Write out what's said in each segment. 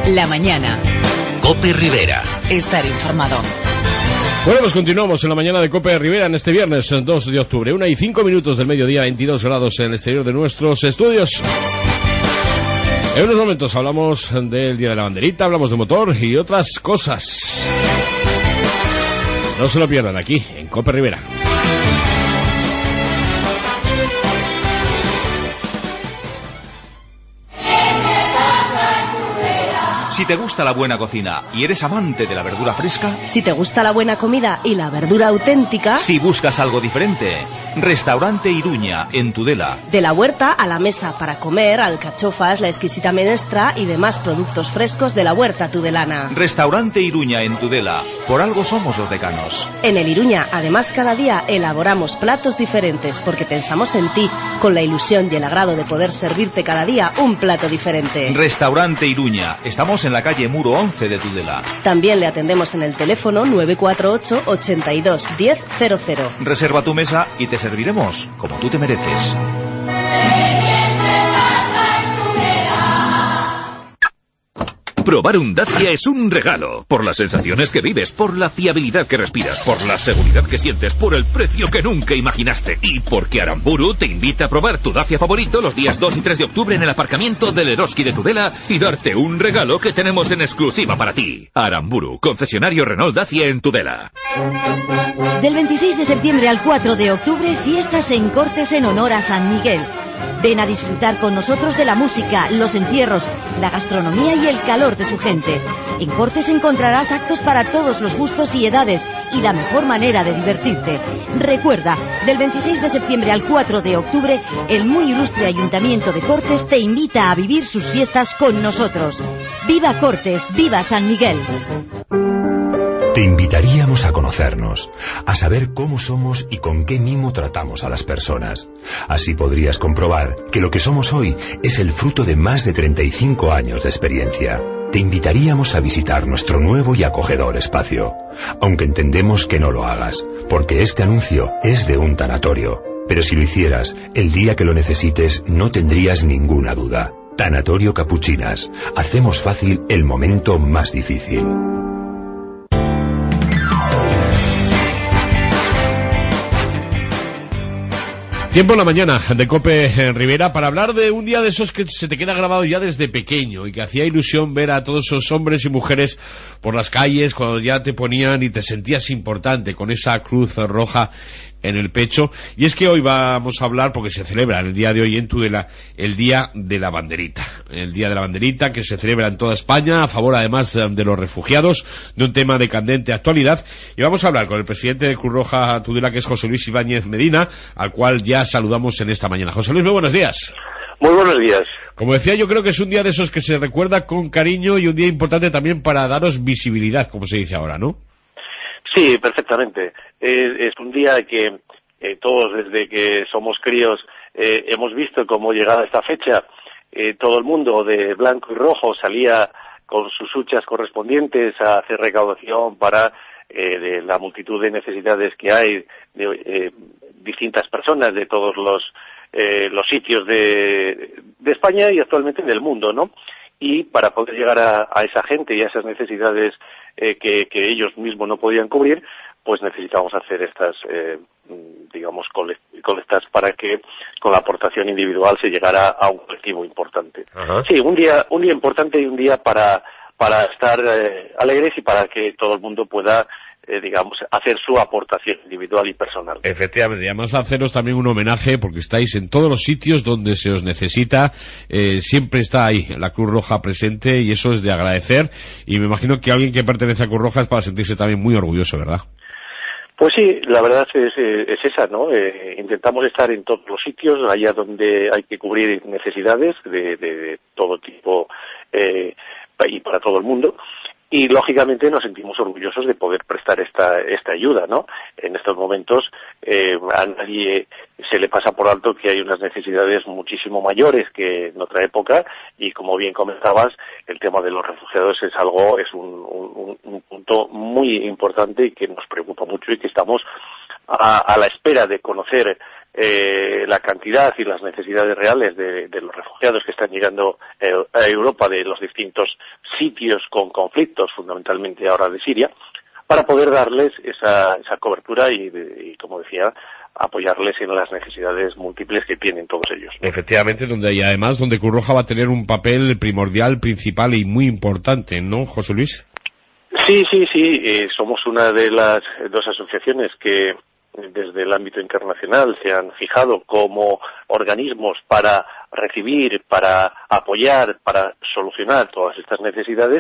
La mañana. COPE Rivera. Estar informado. Bueno, pues continuamos en la mañana de COPE Rivera en este viernes 2 de octubre. 1:05 del mediodía, 22 grados en el exterior de nuestros estudios. En unos momentos hablamos del Día de la Banderita, hablamos de motor y otras cosas. No se lo pierdan aquí, en COPE Rivera. Si te gusta la buena cocina y eres amante de la verdura fresca, si te gusta la buena comida y la verdura auténtica, si buscas algo diferente, Restaurante Iruña, en Tudela. De la huerta a la mesa para comer, alcachofas, la exquisita menestra y demás productos frescos de la huerta tudelana. Restaurante Iruña, en Tudela. Por algo somos los decanos. En el Iruña, además, cada día elaboramos platos diferentes porque pensamos en ti, con la ilusión y el agrado de poder servirte cada día un plato diferente. Restaurante Iruña. Estamos en la calle Muro 11 de Tudela. También le atendemos en el teléfono 948 82 1000. Reserva tu mesa y te serviremos como tú te mereces. Probar un Dacia es un regalo. Por las sensaciones que vives, por la fiabilidad que respiras, por la seguridad que sientes, por el precio que nunca imaginaste. Y porque Aramburu te invita a probar tu Dacia favorito los días 2 y 3 de octubre en el aparcamiento del Eroski de Tudela y darte un regalo que tenemos en exclusiva para ti. Aramburu, concesionario Renault Dacia en Tudela. Del 26 de septiembre al 4 de octubre, fiestas en Cortes en honor a San Miguel. Ven a disfrutar con nosotros de la música, los entierros, la gastronomía y el calor de su gente. En Cortes encontrarás actos para todos los gustos y edades y la mejor manera de divertirte. Recuerda, del 26 de septiembre al 4 de octubre, el muy ilustre Ayuntamiento de Cortes te invita a vivir sus fiestas con nosotros. ¡Viva Cortes! ¡Viva San Miguel! Te invitaríamos a conocernos, a saber cómo somos y con qué mimo tratamos a las personas. Así podrías comprobar que lo que somos hoy es el fruto de más de 35 años de experiencia. Te invitaríamos a visitar nuestro nuevo y acogedor espacio, aunque entendemos que no lo hagas, porque este anuncio es de un tanatorio. Pero si lo hicieras, el día que lo necesites no tendrías ninguna duda. Tanatorio Capuchinas. Hacemos fácil el momento más difícil. Tiempo en la mañana de COPE Rivera para hablar de un día de esos que se te queda grabado ya desde pequeño y que hacía ilusión ver a todos esos hombres y mujeres por las calles cuando ya te ponían y te sentías importante con esa cruz roja en el pecho. Y es que hoy vamos a hablar, porque se celebra en el día de hoy en Tudela, el Día de la Banderita. El Día de la Banderita que se celebra en toda España a favor además de los refugiados, de un tema de candente actualidad. Y vamos a hablar con el presidente de Cruz Roja Tudela, que es José Luis Ibáñez Medina, al cual ya saludamos en esta mañana. José Luis, muy buenos días. Muy buenos días. Como decía, yo creo que es un día de esos que se recuerda con cariño y un día importante también para daros visibilidad, como se dice ahora, ¿no? Sí, perfectamente. Es un día que todos desde que somos críos hemos visto cómo llegada esta fecha todo el mundo de blanco y rojo salía con sus huchas correspondientes a hacer recaudación para de la multitud de necesidades que hay de distintas personas de todos los sitios de España y actualmente del mundo, ¿no? Y para poder llegar a esa gente y a esas necesidades que ellos mismos no podían cubrir, pues necesitamos hacer estas, digamos, colectas para que con la aportación individual se llegara a un colectivo importante. Ajá. Sí, un día importante y un día para estar alegres y para que todo el mundo pueda digamos, hacer su aportación individual y personal. Efectivamente, y además haceros también un homenaje porque estáis en todos los sitios donde se os necesita, siempre está ahí la Cruz Roja presente y eso es de agradecer, y me imagino que alguien que pertenece a Cruz Roja es para sentirse también muy orgulloso, ¿verdad? Pues sí, la verdad es esa, ¿no? Intentamos estar en todos los sitios, allá donde hay que cubrir necesidades de todo tipo y para todo el mundo. Y lógicamente nos sentimos orgullosos de poder prestar esta ayuda, ¿no? En estos momentos a nadie se le pasa por alto que hay unas necesidades muchísimo mayores que en otra época, y como bien comentabas, el tema de los refugiados es un punto muy importante y que nos preocupa mucho, y que estamos a la espera de conocer la cantidad y las necesidades reales de los refugiados que están llegando a Europa de los distintos sitios con conflictos, fundamentalmente ahora de Siria, para poder darles esa cobertura y, como decía, apoyarles en las necesidades múltiples que tienen todos ellos. Efectivamente, donde Cruz Roja va a tener un papel primordial, principal y muy importante, ¿no, José Luis? Sí, somos una de las dos asociaciones que desde el ámbito internacional se han fijado como organismos para recibir, para apoyar, para solucionar todas estas necesidades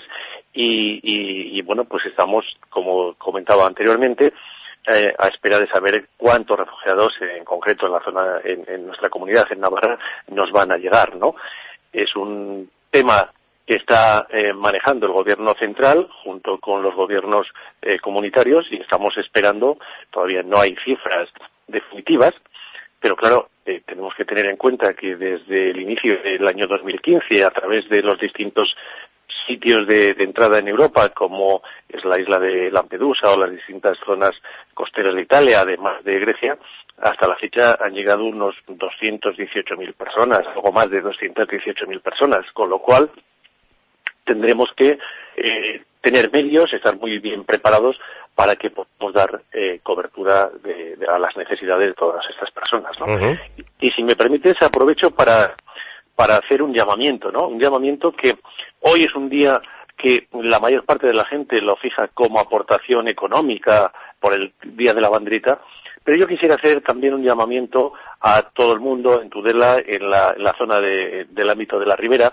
y bueno, pues estamos, como comentaba anteriormente, a espera de saber cuántos refugiados en concreto en la zona, en nuestra comunidad, en Navarra, nos van a llegar, ¿no? Es un tema que está manejando el gobierno central junto con los gobiernos comunitarios y estamos esperando, todavía no hay cifras definitivas, pero claro, tenemos que tener en cuenta que desde el inicio del año 2015, a través de los distintos sitios de entrada en Europa, como es la isla de Lampedusa o las distintas zonas costeras de Italia, además de Grecia, hasta la fecha han llegado unos 218.000 personas, algo más de 218.000 personas, con lo cual tendremos que tener medios, estar muy bien preparados para que podamos dar cobertura a las necesidades de todas estas personas, ¿no? Uh-huh. Y si me permites, aprovecho para hacer un llamamiento, ¿no? Un llamamiento que hoy es un día que la mayor parte de la gente lo fija como aportación económica por el Día de la Banderita, pero yo quisiera hacer también un llamamiento a todo el mundo en Tudela, en la zona del ámbito de la Ribera,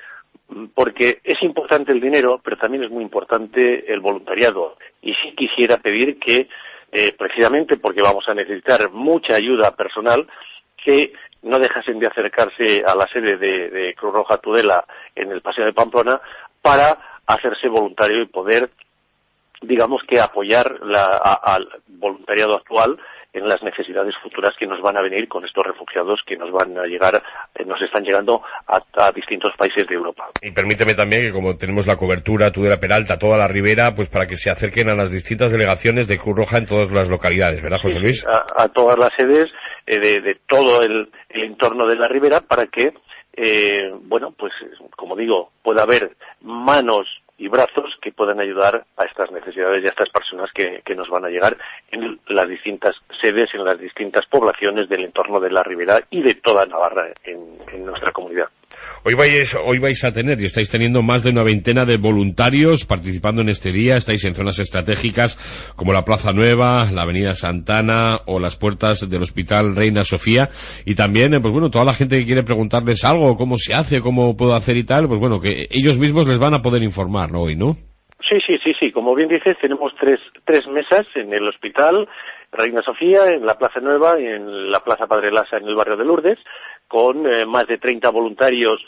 porque es importante el dinero, pero también es muy importante el voluntariado. Y sí quisiera pedir que, precisamente porque vamos a necesitar mucha ayuda personal, que no dejasen de acercarse a la sede de Cruz Roja Tudela en el Paseo de Pamplona para hacerse voluntario y poder, digamos que apoyar al voluntariado actual en las necesidades futuras que nos van a venir con estos refugiados que nos van a llegar, nos están llegando a distintos países de Europa. Y permíteme también que, como tenemos la cobertura Tudela Peralta, toda la Ribera, pues para que se acerquen a las distintas delegaciones de Cruz Roja en todas las localidades, ¿verdad, José Luis? A todas las sedes de todo el entorno de la Ribera para que, bueno, pues como digo, pueda haber manos y brazos que puedan ayudar a estas necesidades y a estas personas que nos van a llegar en las distintas sedes, en las distintas poblaciones del entorno de la Ribera y de toda Navarra en nuestra comunidad. Hoy vais a tener y estáis teniendo más de una veintena de voluntarios participando en este día. Estáis en zonas estratégicas como la Plaza Nueva, la Avenida Santana o las puertas del Hospital Reina Sofía. Y también, pues bueno, toda la gente que quiere preguntarles algo, cómo se hace, cómo puedo hacer y tal, pues bueno, que ellos mismos les van a poder informar, ¿no? Hoy, ¿no? Sí. Como bien dices, tenemos tres mesas en el Hospital Reina Sofía, en la Plaza Nueva y en la Plaza Padre Lasa en el barrio de Lourdes, con más de 30 voluntarios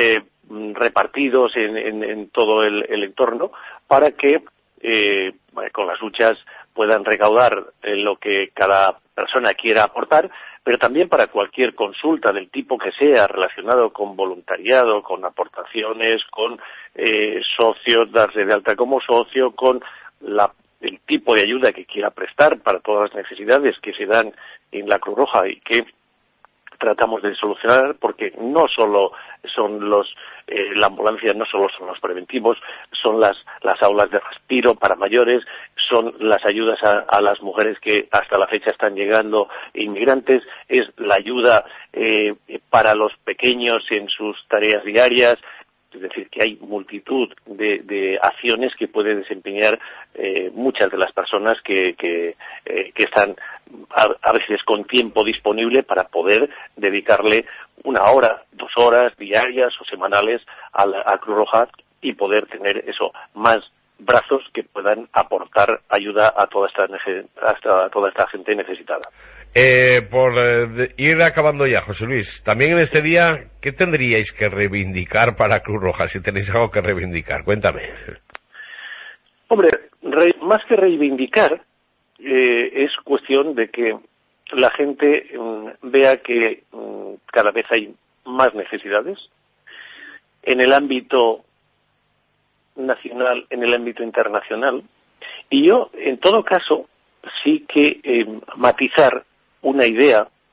repartidos en todo el entorno para que con las luchas puedan recaudar lo que cada persona quiera aportar, pero también para cualquier consulta del tipo que sea relacionado con voluntariado, con aportaciones, con socios, darse de alta como socio, con el tipo de ayuda que quiera prestar para todas las necesidades que se dan en la Cruz Roja y que tratamos de solucionar, porque no solo son la ambulancia no solo son los preventivos, son las aulas de respiro para mayores, son las ayudas a las mujeres que hasta la fecha están llegando inmigrantes, es la ayuda para los pequeños en sus tareas diarias. Es decir, que hay multitud de acciones que pueden desempeñar muchas de las personas que están a veces con tiempo disponible para poder dedicarle 1 hora, 2 horas diarias o semanales a Cruz Roja y poder tener más brazos que puedan aportar ayuda a toda esta gente necesitada. Por ir acabando ya, José Luis, también en este día, ¿qué tendríais que reivindicar para Cruz Roja? Si tenéis algo que reivindicar, cuéntame. Hombre, más que reivindicar, es cuestión de que la gente vea que cada vez hay más necesidades en el ámbito nacional, en el ámbito internacional, y yo, en todo caso, sí que matizar una idea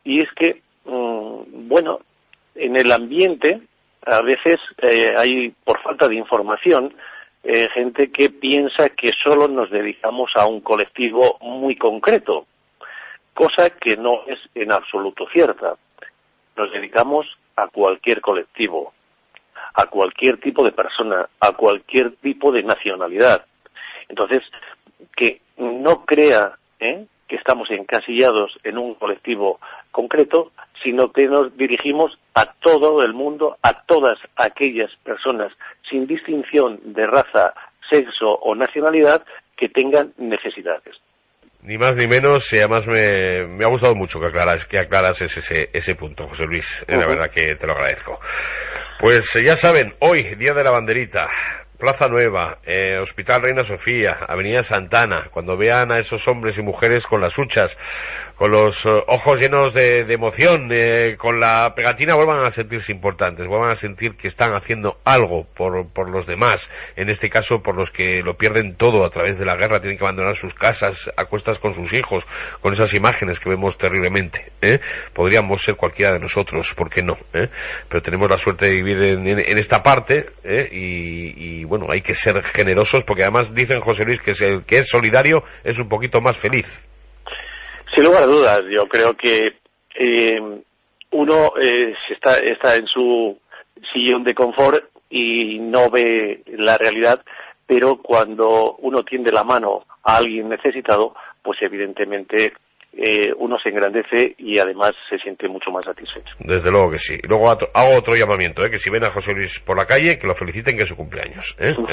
y es que, bueno, en el ambiente a veces hay, por falta de información, gente que piensa que solo nos dedicamos a un colectivo muy concreto, cosa que no es en absoluto cierta. Nos dedicamos a cualquier colectivo, a cualquier tipo de persona, a cualquier tipo de nacionalidad. Entonces, que no crea que estamos encasillados en un colectivo concreto, sino que nos dirigimos a todo el mundo, a todas aquellas personas, sin distinción de raza, sexo o nacionalidad, que tengan necesidades. Ni más ni menos, y además me ha gustado mucho que aclaras ese punto, José Luis. La verdad que te lo agradezco. Pues ya saben, hoy, Día de la Banderita, Plaza Nueva, Hospital Reina Sofía, Avenida Santana, cuando vean a esos hombres y mujeres con las huchas, con los ojos llenos de emoción, con la pegatina, vuelvan a sentirse importantes, vuelvan a sentir que están haciendo algo por los demás, en este caso por los que lo pierden todo a través de la guerra, tienen que abandonar sus casas a cuestas con sus hijos, con esas imágenes que vemos terriblemente. Podríamos ser cualquiera de nosotros, ¿por qué no? Pero tenemos la suerte de vivir en esta parte, y bueno, hay que ser generosos, porque además dicen, José Luis, que el que es solidario es un poquito más feliz. Sin lugar a dudas, yo creo que uno está en su sillón de confort y no ve la realidad, pero cuando uno tiende la mano a alguien necesitado, pues evidentemente uno se engrandece y además se siente mucho más satisfecho. Desde luego que sí. Y luego hago otro llamamiento, que si ven a José Luis por la calle, que lo feliciten, que es su cumpleaños.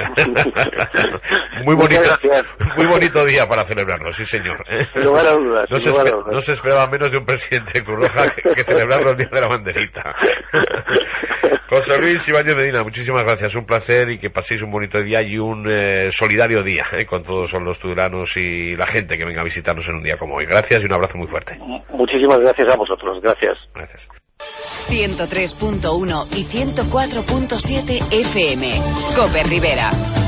Muy bonito día para celebrarlo, sí señor. Sin lugar a dudas. No se esperaba menos de un presidente de Cruz Roja que celebrarlo el Día de la Banderita. José Luis Ibáñez Medina, muchísimas gracias, un placer, y que paséis un bonito día y un solidario día con todos los tudelanos y la gente que venga a visitarnos en un día como hoy. Gracias y un abrazo muy fuerte. Muchísimas gracias a vosotros, gracias. 103.1 y 104.7 FM. COPE Rivera.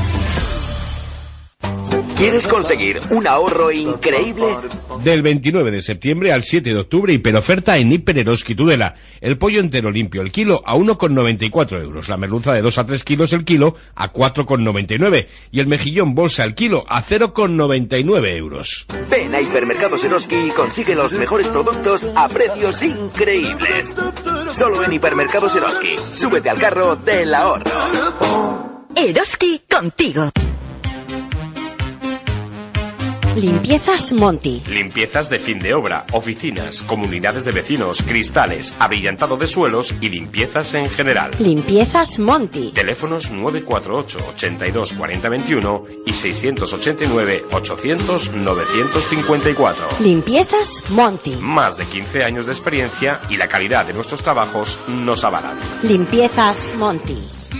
¿Quieres conseguir un ahorro increíble? Del 29 de septiembre al 7 de octubre, hiperoferta en Hiper Eroski Tudela. El pollo entero limpio el kilo a 1,94 euros. La merluza de 2 a 3 kilos el kilo a 4,99. Y el mejillón bolsa el kilo a 0,99 euros. Ven a Hipermercados Eroski y consigue los mejores productos a precios increíbles. Solo en Hipermercados Eroski. Súbete al carro del ahorro. Eroski contigo. Limpiezas Monti. Limpiezas de fin de obra, oficinas, comunidades de vecinos, cristales, abrillantado de suelos y limpiezas en general. Limpiezas Monti. Teléfonos 948 82 40 21 y 689 800 954. Limpiezas Monti. Más de 15 años de experiencia y la calidad de nuestros trabajos nos avalan. Limpiezas Monti.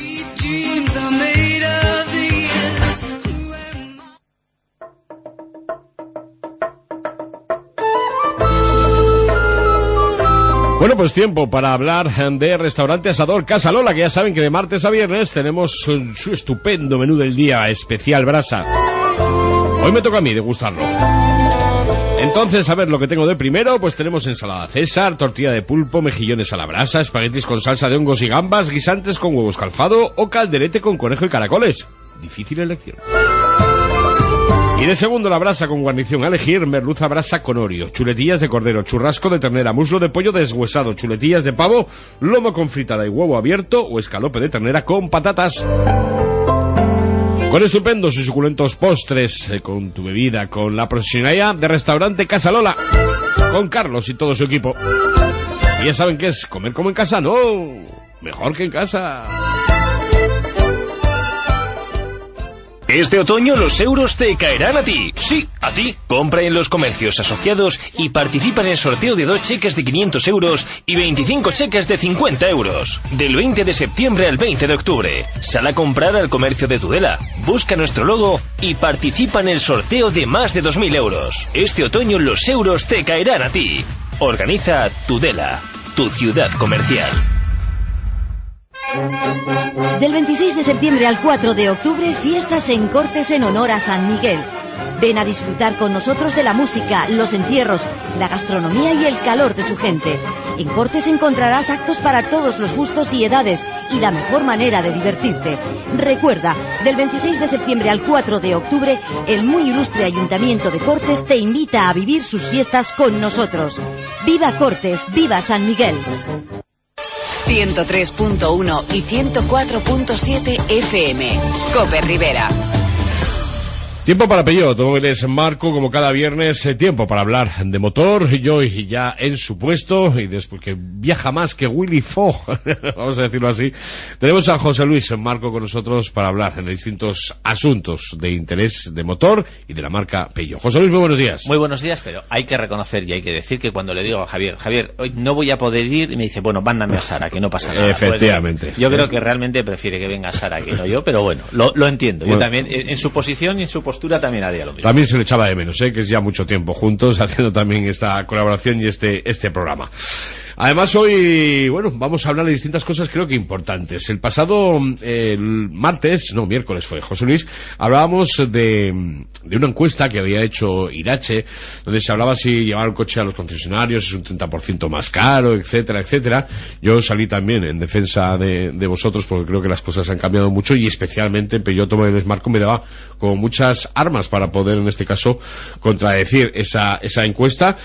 Bueno, pues tiempo para hablar de Restaurante Asador Casa Lola, que ya saben que de martes a viernes tenemos su estupendo menú del día especial brasa. Hoy me toca a mí degustarlo. Entonces, a ver, lo que tengo de primero, pues tenemos ensalada César, tortilla de pulpo, mejillones a la brasa, espaguetis con salsa de hongos y gambas, guisantes con huevo escalfado o calderete con conejo y caracoles. Difícil elección. Y de segundo, la brasa con guarnición a elegir: merluza brasa con orio, chuletillas de cordero, churrasco de ternera, muslo de pollo deshuesado, chuletillas de pavo, lomo con fritada y huevo abierto o escalope de ternera con patatas. Con estupendos y suculentos postres, con tu bebida, con la profesionalidad de Restaurante Casa Lola, con Carlos y todo su equipo. Y ya saben que es comer como en casa, no, mejor que en casa. Este otoño los euros te caerán a ti. Sí, a ti. Compra en los comercios asociados y participa en el sorteo de 2 cheques de 500 euros y 25 cheques de 50 euros. Del 20 de septiembre al 20 de octubre. Sal a comprar al comercio de Tudela, busca nuestro logo y participa en el sorteo de más de 2.000 euros. Este otoño los euros te caerán a ti. Organiza Tudela, tu ciudad comercial. Del 26 de septiembre al 4 de octubre, fiestas en Cortes en honor a San Miguel. Ven a disfrutar con nosotros de la música, los entierros, la gastronomía y el calor de su gente. En Cortes encontrarás actos para todos los gustos y edades y la mejor manera de divertirte. Recuerda, del 26 de septiembre al 4 de octubre, el muy ilustre Ayuntamiento de Cortes te invita a vivir sus fiestas con nosotros. ¡Viva Cortes! ¡Viva San Miguel! 103.1 y 104.7 FM. COPE Rivera. Tiempo para Peugeot Automóviles Marco, como cada viernes, tiempo para hablar de motor, y hoy ya en su puesto, y después que viaja más que Willy Fogg, vamos a decirlo así, tenemos a José Luis Marco con nosotros para hablar de distintos asuntos de interés de motor y de la marca Peugeot. José Luis, muy buenos días. Muy buenos días, pero hay que reconocer y hay que decir que cuando le digo a Javier, hoy no voy a poder ir, y me dice, bueno, mándame a Sara, que no pasa nada. Efectivamente. Pues, yo creo que realmente prefiere que venga Sara que no yo, pero bueno, lo entiendo. Yo también, en su posición y en su postura también haría lo mismo. También se le echaba de menos, que es ya mucho tiempo juntos haciendo también esta colaboración y este programa. Además hoy, bueno, vamos a hablar de distintas cosas creo que importantes. El pasado miércoles fue, José Luis, hablábamos de una encuesta que había hecho Irache, donde se hablaba si llevar el coche a los concesionarios es un 30% más caro, etcétera, etcétera. Yo salí también en defensa de vosotros porque creo que las cosas han cambiado mucho y especialmente Peugeot Automóviles Marco me daba como muchas armas para poder en este caso contradecir esa encuesta.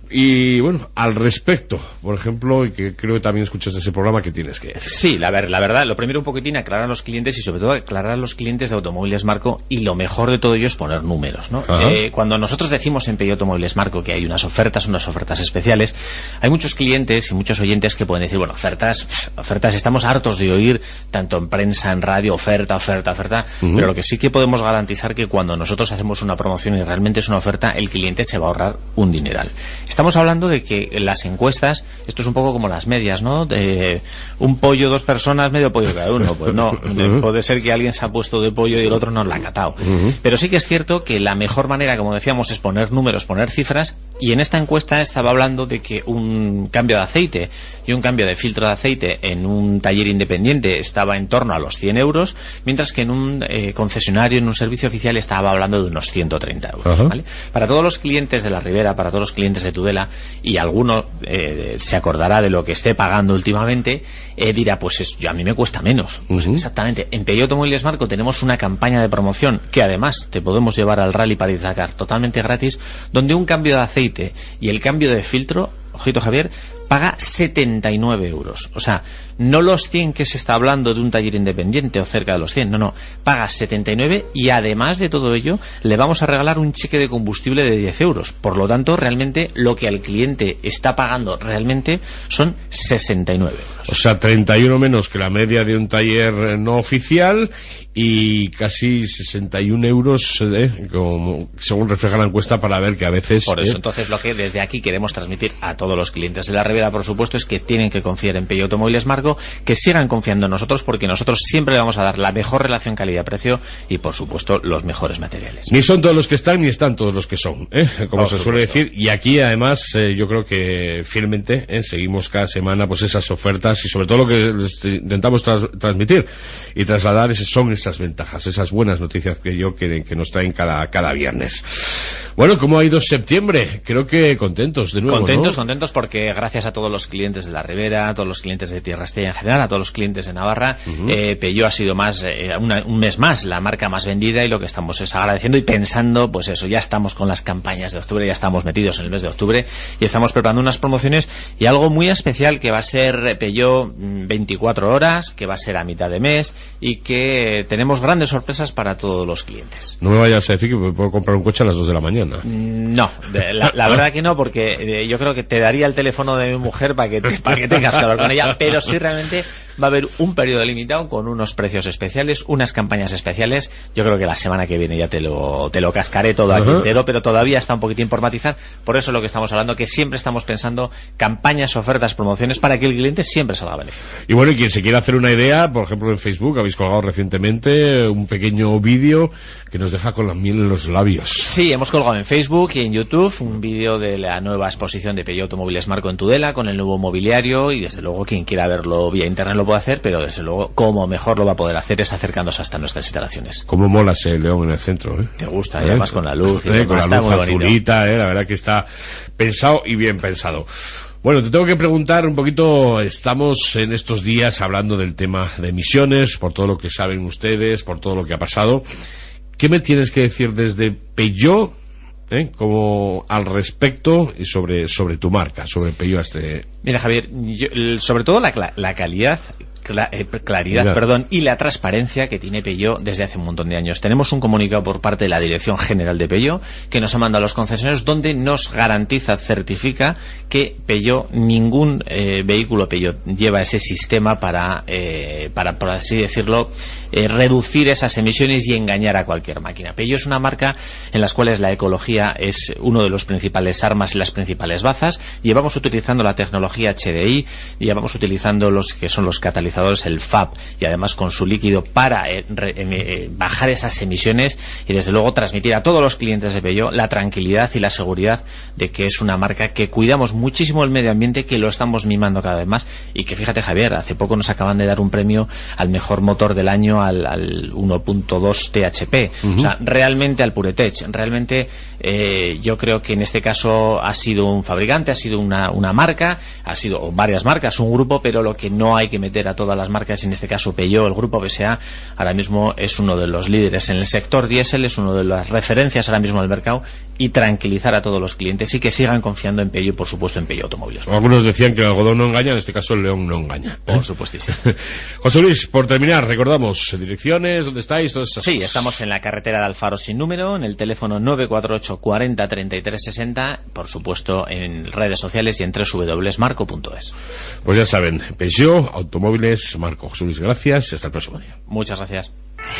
Y bueno, al respecto, por ejemplo, y que creo que también escuchas de ese programa, ¿qué tienes que decir? Sí, la verdad, lo primero un poquitín aclarar a los clientes y sobre todo aclarar a los clientes de Automóviles Marco, y lo mejor de todo ello es poner números, ¿no? Cuando nosotros decimos en Peugeot Automóviles Marco que hay unas ofertas especiales, hay muchos clientes y muchos oyentes que pueden decir, bueno, ofertas, estamos hartos de oír tanto en prensa, en radio, oferta, pero lo que sí que podemos garantizar que cuando nosotros hacemos una promoción y realmente es una oferta, el cliente se va a ahorrar un dineral. Estamos hablando de que las encuestas, esto es un poco como las medias, ¿no? De un pollo, 2 personas, medio pollo cada uno. Pues no, puede ser que alguien se ha puesto de pollo y el otro no la ha catado. Pero sí que es cierto que la mejor manera, como decíamos, es poner números, poner cifras, y en esta encuesta estaba hablando de que un cambio de aceite y un cambio de filtro de aceite en un taller independiente estaba en torno a los 100 euros, mientras que en un concesionario, en un servicio oficial, estaba hablando de unos 130 euros. ¿Vale? Para todos los clientes de la Ribera, para todos los clientes de Tudela, y alguno se acordará de lo que esté pagando últimamente, dirá, pues a mí me cuesta menos. Pues exactamente, en Peugeot Automóviles Marco tenemos una campaña de promoción que además te podemos llevar al Rally París-Dakar totalmente gratis, donde un cambio de aceite y el cambio de filtro, ojito Javier, paga 79 euros. O sea, no los 100 que se está hablando de un taller independiente o cerca de los 100, no, paga 79, y además de todo ello le vamos a regalar un cheque de combustible de 10 euros. Por lo tanto, realmente lo que al cliente está pagando realmente son 69 euros. O sea, 31 menos que la media de un taller no oficial y casi 61 euros, como, según refleja la encuesta, para ver que a veces... Por eso, entonces, lo que desde aquí queremos transmitir a todos los clientes de la Ribera, por supuesto, es que tienen que confiar en Peugeot Automóviles Marco, que sigan confiando en nosotros, porque nosotros siempre le vamos a dar la mejor relación calidad-precio y, por supuesto, los mejores materiales. Ni son todos los que están, ni están todos los que son, como se suele decir. Y aquí, además, yo creo que fielmente seguimos cada semana pues esas ofertas, y sobre todo lo que intentamos transmitir y trasladar son esas ventajas, esas buenas noticias que nos traen cada viernes. Bueno, ¿cómo ha ido septiembre? Creo que contentos de nuevo, Contentos porque gracias a todos los clientes de la Ribera, a todos los clientes de Tierra Estella en general, a todos los clientes de Navarra, Peugeot ha sido un mes más la marca más vendida, y lo que estamos es agradeciendo y pensando, pues eso, ya estamos con las campañas de octubre, ya estamos metidos en el mes de octubre y estamos preparando unas promociones y algo muy especial que va a ser Peugeot 24 horas, que va a ser a mitad de mes y que tenemos grandes sorpresas para todos los clientes. No me vayas a decir que me puedo comprar un coche a las 2 de la mañana. No, la verdad que no, porque yo creo que te daría el teléfono de mi mujer para que tengas que hablar con ella, pero sí realmente va a haber un periodo limitado con unos precios especiales, unas campañas especiales. Yo creo que la semana que viene ya te lo cascaré todo aquí entero, pero todavía está un poquitín por matizar. Por eso lo que estamos hablando, que siempre estamos pensando campañas, ofertas, promociones para que el cliente siempre salga beneficiado. Y bueno, y quien se quiera hacer una idea, por ejemplo en Facebook habéis colgado recientemente un pequeño vídeo que nos deja con la miel en los labios. Sí, hemos colgado en Facebook y en YouTube un vídeo de la nueva exposición de Peugeot Automóviles Marco en Tudela, tienda, con el nuevo mobiliario, y desde luego quien quiera verlo vía internet lo puede hacer, pero desde luego como mejor lo va a poder hacer es acercándose hasta nuestras instalaciones. Cómo mola ese león en el centro, ¿eh? Te gusta, y además con la luz. Con la luz azulita, la verdad que está pensado y bien pensado. Bueno, te tengo que preguntar un poquito, estamos en estos días hablando del tema de emisiones, por todo lo que saben ustedes, por todo lo que ha pasado. ¿Qué me tienes que decir desde Peugeot, como al respecto y sobre tu marca, sobre Peugeot Mira, Javier, sobre todo la calidad, claridad, perdón, y la transparencia que tiene Peugeot desde hace un montón de años. Tenemos un comunicado por parte de la Dirección General de Peugeot que nos ha mandado a los concesionarios, donde nos garantiza, certifica que Peugeot, ningún vehículo Peugeot lleva ese sistema para por así decirlo, reducir esas emisiones y engañar a cualquier máquina. Peugeot es una marca en las cuales la ecología es uno de los principales armas y las principales bazas. Llevamos utilizando la tecnología HDI, llevamos utilizando los que son los catalizadores, el FAB, y además con su líquido para bajar esas emisiones y desde luego transmitir a todos los clientes de Peugeot la tranquilidad y la seguridad de que es una marca que cuidamos muchísimo el medio ambiente, que lo estamos mimando cada vez más, y que fíjate, Javier, hace poco nos acaban de dar un premio al mejor motor del año, al 1.2 THP, o sea, realmente al PureTech. Realmente yo creo que en este caso ha sido un fabricante, ha sido una marca, ha sido varias marcas, un grupo, pero lo que no hay que meter a todas las marcas, en este caso Peugeot, el grupo PSA, ahora mismo es uno de los líderes en el sector diésel, es uno de las referencias ahora mismo del mercado, y tranquilizar a todos los clientes y que sigan confiando en Peugeot, por supuesto, en Peugeot Automóviles. Algunos decían que el algodón no engaña, en este caso el león no engaña. Por supuesto, sí. José Luis, por terminar, recordamos direcciones, ¿dónde estáis? Todas esas cosas. Estamos en la carretera de Alfaro sin número, en el teléfono 948 40 33 60, por supuesto en redes sociales y en www.marco.es. Pues ya saben, Peugeot Automóviles Marco. José Luis, gracias y hasta el próximo día. Muchas gracias.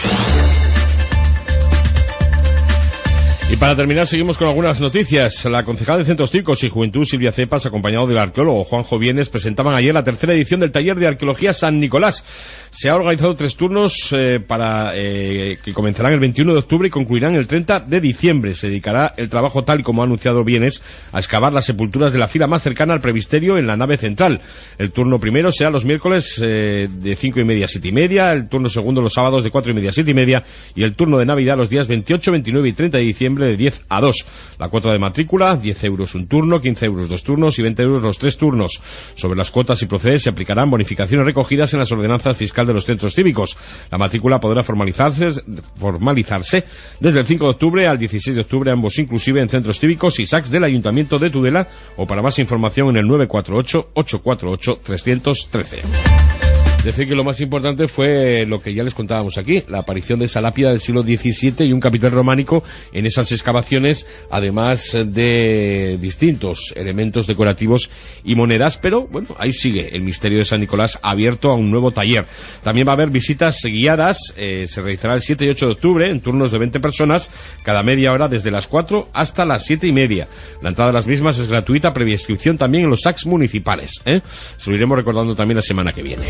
Y para terminar, seguimos con algunas noticias. La concejal de Centros Cívicos y Juventud, Silvia Cepas, acompañado del arqueólogo Juanjo Vienes, presentaban ayer la tercera edición del taller de arqueología San Nicolás. Se ha organizado 3 turnos que comenzarán el 21 de octubre y concluirán el 30 de diciembre. Se dedicará el trabajo, tal y como ha anunciado Vienes, a excavar las sepulturas de la fila más cercana al presbiterio en la nave central. El turno primero será los miércoles de 5:30 a 7:30, el turno segundo los sábados de 4:30 a 7:30 y el turno de Navidad los días 28, 29 y 30 de diciembre de 10 a 2. La cuota de matrícula, 10 euros un turno, 15 euros 2 turnos y 20 euros los 3 turnos. Sobre las cuotas y proceder se aplicarán bonificaciones recogidas en las ordenanzas fiscales de los centros cívicos. La matrícula podrá formalizarse desde el 5 de octubre al 16 de octubre, ambos inclusive en centros cívicos y SACs del Ayuntamiento de Tudela, o para más información en el 948 848 313. Decir que lo más importante fue lo que ya les contábamos aquí, la aparición de esa lápida del siglo XVII y un capitel románico en esas excavaciones, además de distintos elementos decorativos y monedas, pero bueno, ahí sigue el misterio de San Nicolás abierto a un nuevo taller. También va a haber visitas guiadas, se realizará el 7 y 8 de octubre en turnos de 20 personas, cada media hora desde las 4 hasta las 7:30. La entrada a las mismas es gratuita, previa inscripción también en los SACs municipales, Se lo iremos recordando también la semana que viene.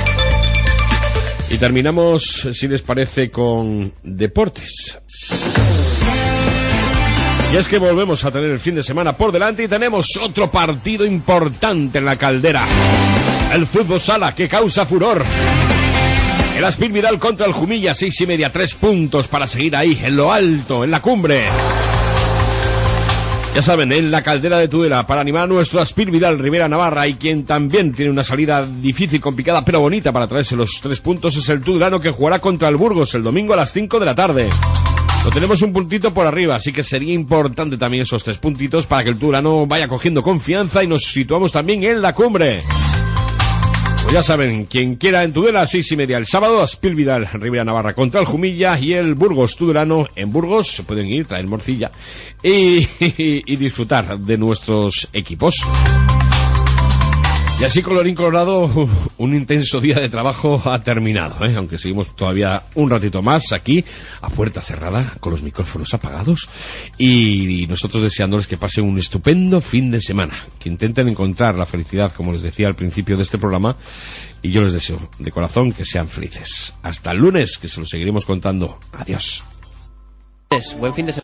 Y terminamos, si les parece, con deportes. Y es que volvemos a tener el fin de semana por delante y tenemos otro partido importante en la caldera. El fútbol sala, que causa furor. El Aspil Vidal contra el Jumilla, 6:30, 3 puntos para seguir ahí, en lo alto, en la cumbre. Ya saben, en la caldera de Tudela, para animar a nuestro Aspil Vidal Rivera Navarra, y quien también tiene una salida difícil, complicada, pero bonita para traerse los 3 puntos, es el tudelano, que jugará contra el Burgos el domingo a las 5 de la tarde. Lo tenemos un puntito por arriba, así que sería importante también esos 3 puntitos para que el tudelano vaya cogiendo confianza y nos situamos también en la cumbre. Pues ya saben, quien quiera en Tudela, 6:30 el sábado, Aspil Vidal Rivera Navarra contra el Jumilla, y el Burgos tudelano en Burgos. Se pueden ir, traer morcilla y disfrutar de nuestros equipos. Y así, colorín colorado, un intenso día de trabajo ha terminado, aunque seguimos todavía un ratito más aquí, a puerta cerrada, con los micrófonos apagados, y nosotros deseándoles que pasen un estupendo fin de semana, que intenten encontrar la felicidad, como les decía al principio de este programa, y yo les deseo de corazón que sean felices. Hasta el lunes, que se lo seguiremos contando. Adiós. Buen fin de semana.